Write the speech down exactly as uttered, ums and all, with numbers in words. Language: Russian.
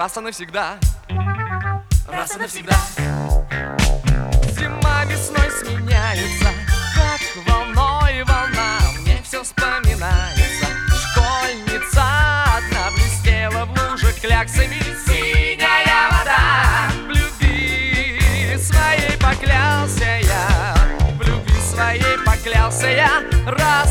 раз и навсегда, раз и навсегда. Зима весной сменяется, как волной волна. Мне все вспоминается. Школьница одна блестела в луже кляксами. Синяя вода. В любви своей поклялся я, в любви своей поклялся я. Раз